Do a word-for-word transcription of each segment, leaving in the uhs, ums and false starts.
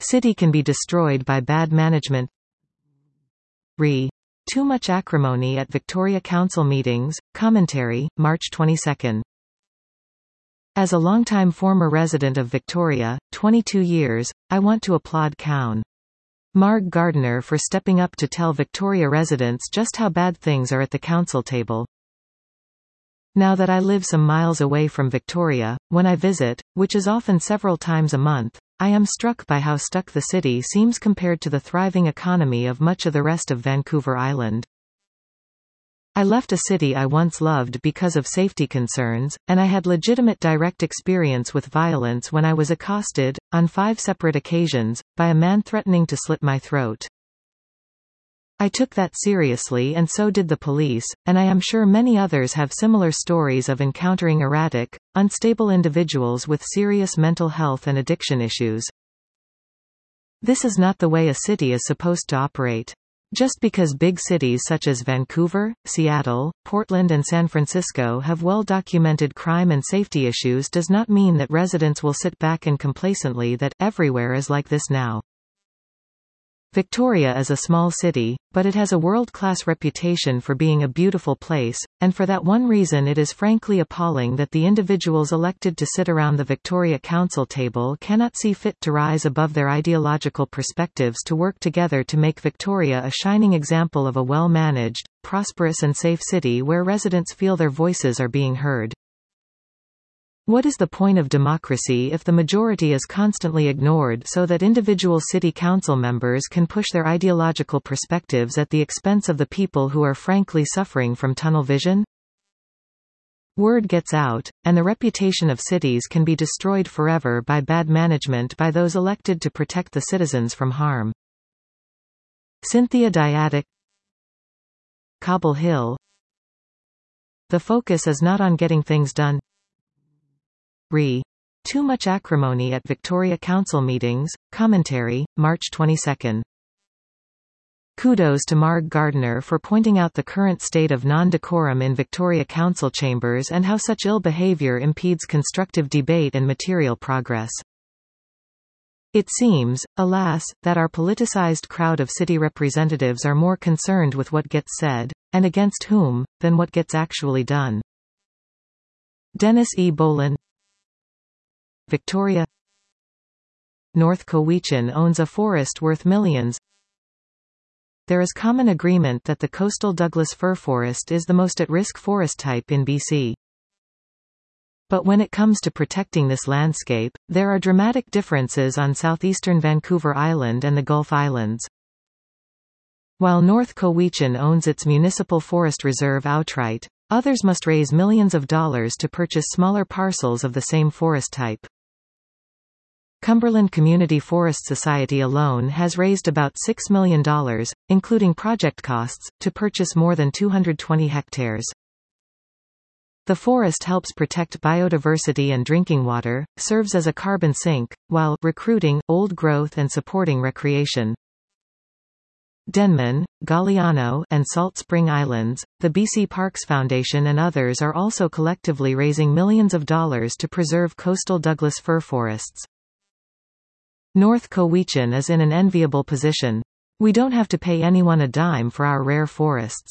City can be destroyed by bad management. Re. Too much acrimony at Victoria Council meetings. Commentary, March twenty-second. As a longtime former resident of Victoria, twenty-two years, I want to applaud Councillor Marg Gardiner for stepping up to tell Victoria residents just how bad things are at the council table. Now that I live some miles away from Victoria, when I visit, which is often several times a month, I am struck by how stuck the city seems compared to the thriving economy of much of the rest of Vancouver Island. I left a city I once loved because of safety concerns, and I had legitimate direct experience with violence when I was accosted, on five separate occasions, by a man threatening to slit my throat. I took that seriously, and so did the police, and I am sure many others have similar stories of encountering erratic, unstable individuals with serious mental health and addiction issues. This is not the way a city is supposed to operate. Just because big cities such as Vancouver, Seattle, Portland and San Francisco have well-documented crime and safety issues does not mean that residents will sit back and complacently that everywhere is like this now. Victoria is a small city, but it has a world-class reputation for being a beautiful place, and for that one reason it is frankly appalling that the individuals elected to sit around the Victoria Council table cannot see fit to rise above their ideological perspectives to work together to make Victoria a shining example of a well-managed, prosperous and safe city where residents feel their voices are being heard. What is the point of democracy if the majority is constantly ignored so that individual city council members can push their ideological perspectives at the expense of the people who are frankly suffering from tunnel vision? Word gets out, and the reputation of cities can be destroyed forever by bad management by those elected to protect the citizens from harm. Cynthia Diatic, Cobble Hill. The focus is not on getting things done. Re. Too much acrimony at Victoria Council meetings. Commentary, March twenty-second. Kudos to Marg Gardiner for pointing out the current state of non-decorum in Victoria Council chambers and how such ill behaviour impedes constructive debate and material progress. It seems, alas, that our politicised crowd of city representatives are more concerned with what gets said, and against whom, than what gets actually done. Dennis E. Boland, Victoria. North Cowichan owns a forest worth millions. There is common agreement that the coastal Douglas fir forest is the most at-risk forest type in B C. But when it comes to protecting this landscape, there are dramatic differences on southeastern Vancouver Island and the Gulf Islands. While North Cowichan owns its municipal forest reserve outright, others must raise millions of dollars to purchase smaller parcels of the same forest type. Cumberland Community Forest Society alone has raised about six million dollars, including project costs, to purchase more than two hundred twenty hectares. The forest helps protect biodiversity and drinking water, serves as a carbon sink, while recruiting old growth and supporting recreation. Denman, Galliano, and Salt Spring Islands, the B C Parks Foundation and others are also collectively raising millions of dollars to preserve coastal Douglas fir forests. North Cowichan is in an enviable position. We don't have to pay anyone a dime for our rare forests.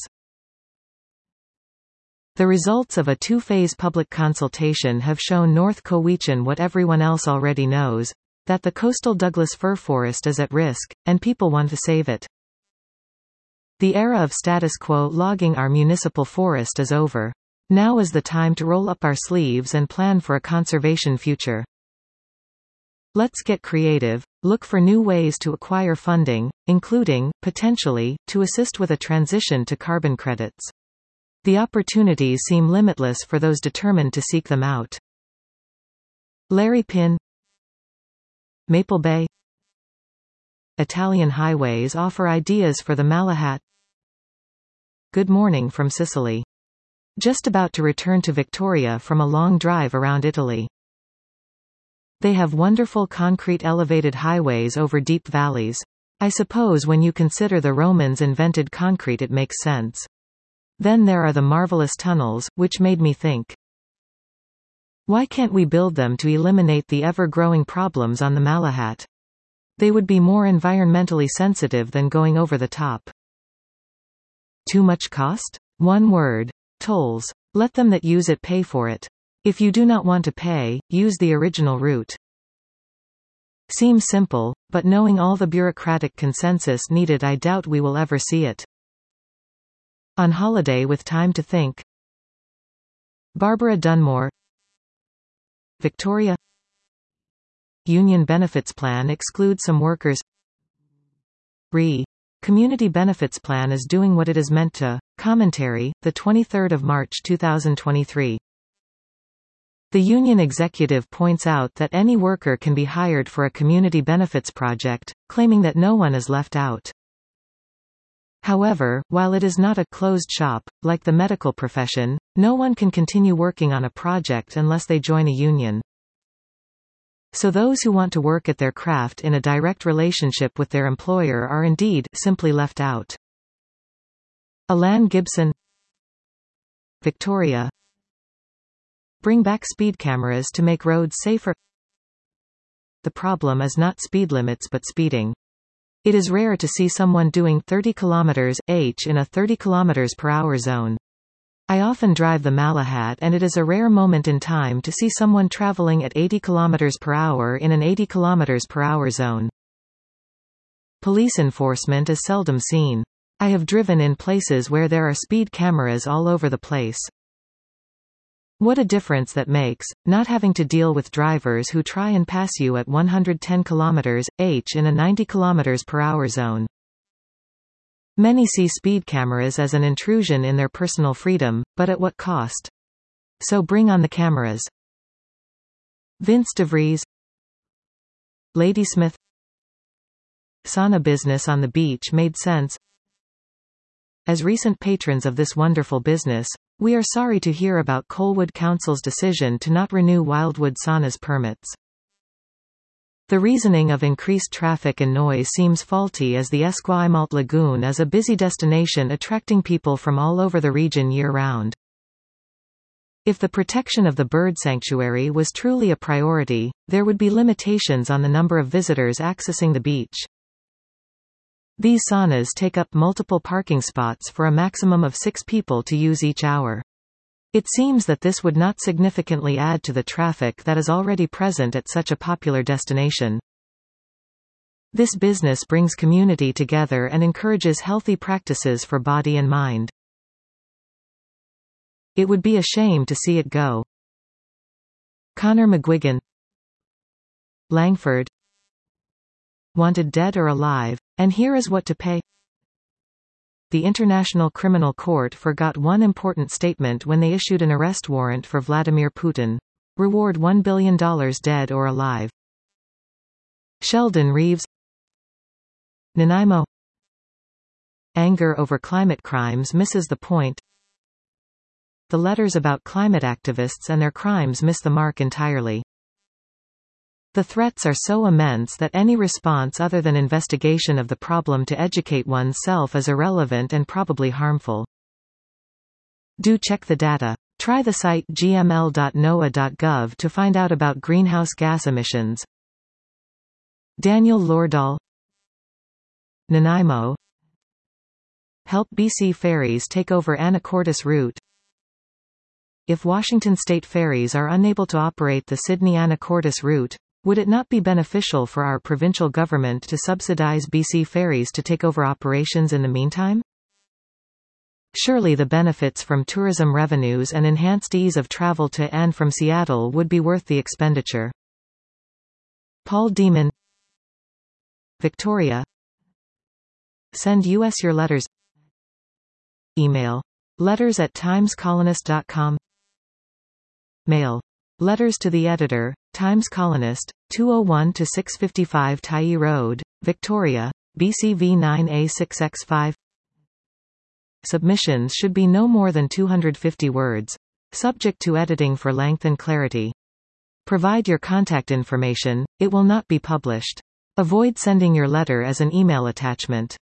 The results of a two-phase public consultation have shown North Cowichan what everyone else already knows, that the coastal Douglas fir forest is at risk, and people want to save it. The era of status quo logging our municipal forest is over. Now is the time to roll up our sleeves and plan for a conservation future. Let's get creative, look for new ways to acquire funding, including, potentially, to assist with a transition to carbon credits. The opportunities seem limitless for those determined to seek them out. Larry Pinn, Maple Bay. Italian highways offer ideas for the Malahat. Good morning from Sicily. Just about to return to Victoria from a long drive around Italy. They have wonderful concrete elevated highways over deep valleys. I suppose when you consider the Romans invented concrete it makes sense. Then there are the marvelous tunnels, which made me think. Why can't we build them to eliminate the ever-growing problems on the Malahat? They would be more environmentally sensitive than going over the top. Too much cost? One word. Tolls. Let them that use it pay for it. If you do not want to pay, use the original route. Seems simple, but knowing all the bureaucratic consensus needed, I doubt we will ever see it. On holiday with time to think. Barbara Dunmore. Victoria. Union benefits plan excludes some workers. Re. Community benefits plan is doing what it is meant to. Commentary, the twenty-third of March two thousand twenty-three. The union executive points out that any worker can be hired for a community benefits project, claiming that no one is left out. However, while it is not a closed shop, like the medical profession, no one can continue working on a project unless they join a union. So those who want to work at their craft in a direct relationship with their employer are indeed simply left out. Alan Gibson. Victoria. Bring back speed cameras to make roads safer. The problem is not speed limits but speeding. It is rare to see someone doing thirty kilometers per hour in a thirty kilometers per hour zone. I often drive the Malahat and it is a rare moment in time to see someone traveling at eighty kilometers per hour in an eighty kilometers per hour zone. Police enforcement is seldom seen. I have driven in places where there are speed cameras all over the place. What a difference that makes, not having to deal with drivers who try and pass you at one hundred ten kilometers per hour in a ninety kilometers per hour zone. Many see speed cameras as an intrusion in their personal freedom, but at what cost? So bring on the cameras. Vince DeVries. Ladysmith. Sauna business on the beach made sense. As recent patrons of this wonderful business, we are sorry to hear about Colwood Council's decision to not renew Wildwood Sauna's permits. The reasoning of increased traffic and noise seems faulty, as the Esquimalt Lagoon is a busy destination attracting people from all over the region year-round. If the protection of the bird sanctuary was truly a priority, there would be limitations on the number of visitors accessing the beach. These saunas take up multiple parking spots for a maximum of six people to use each hour. It seems that this would not significantly add to the traffic that is already present at such a popular destination. This business brings community together and encourages healthy practices for body and mind. It would be a shame to see it go. Connor McGuigan. Langford. Wanted dead or alive, and here is what to pay. The International Criminal Court forgot one important statement when they issued an arrest warrant for Vladimir Putin. Reward one billion dollars dead or alive. Sheldon Reeves. Nanaimo. Anger over climate crimes misses the point. The letters about climate activists and their crimes miss the mark entirely. The threats are so immense that any response other than investigation of the problem to educate oneself is irrelevant and probably harmful. Do check the data. Try the site g m l dot n o a dot gov to find out about greenhouse gas emissions. Daniel Lordahl. Nanaimo. Help B C ferries take over Anacortes route. If Washington state ferries are unable to operate the Sydney-Anacortes route, would it not be beneficial for our provincial government to subsidize B C ferries to take over operations in the meantime? Surely the benefits from tourism revenues and enhanced ease of travel to and from Seattle would be worth the expenditure. Paul Demon. Victoria. Send U S your letters. Email. Letters at times colonist dot com. Mail. Letters to the editor, Times Colonist, two oh one to six fifty-five Tyee Road, Victoria, B C V nine A six X five. Submissions should be no more than two hundred fifty words. Subject to editing for length and clarity. Provide your contact information, it will not be published. Avoid sending your letter as an email attachment.